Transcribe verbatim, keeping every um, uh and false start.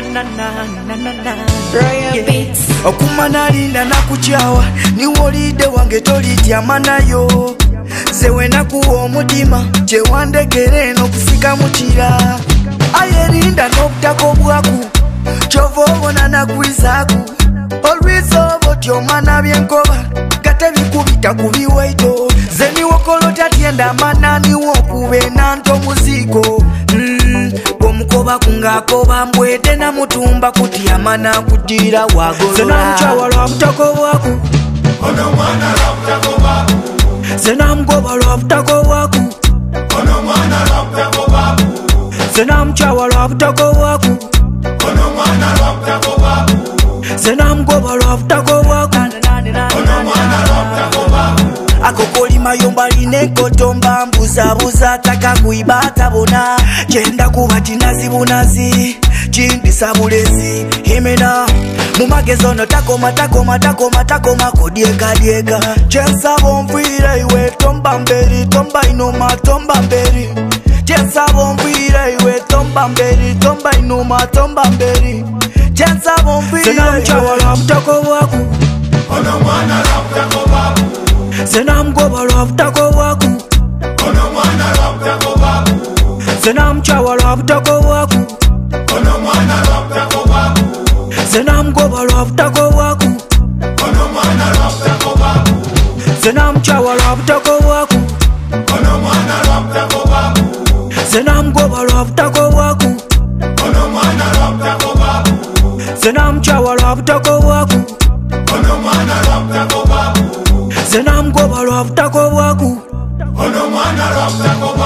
na na na na Royal Beats. Okumanalina nakuchawa niwolide wange tolitya nayo sewe nakuwa omutima kyewandekere eno kusika mukira ayerinda n'obutako bwaku kyova obona nakulizaku olwizobo tyomana byenkoba gate bikubita ku biwaito zeniwokolo tatyenda mananiwo okube nanto muziko mm, omukoba kungakoba mbwede na mutumba kutya mana kutira wagolola zena mchawa lwa butako bwaku ono mwana lwa butako bwaku zena mgoba lwa butako bwaku ono mwana lwa butako bwaku zena mchawa lwa butako bwaku ono mwana lwa butako bwaku zena mgoba lwa butako bwaku ono mwana lwa butako bwaku akokolima yomba linenkotomba mbuzabuza taka kuibata bona kyenda kuba kinazi bunazi kindisa bulezi himena mumagezo ono takoma takoma takoma takoma kodyekadyeka kyensaba onvira iwe tomba mberi tomba inoma tomba mberi kyensaba onvira iwe tomba mberi tomba inoma tomba mberi kyensaba onvira zena mchawa lwa butako bwaku ono mwana lwa butako bwaku zena mgoba lwa butako bwaku ono mwana lwa butako bwaku zena mchawa lwa butako bwaku ono mwana lwa butako bwaku zena mgoba lwa butako bwaku ono mwana lwa butako bwaku zena mchawa lwa butako bwaku ono mwana lwa butako bwaku zena mgoba lwa butako bwaku ono mwana lwa butako bwaku zena mchawa lwa butako bwaku ono mwana lwa butako bwaku zena mgoba lwa butako bwaku ono mwana lwa butako bwaku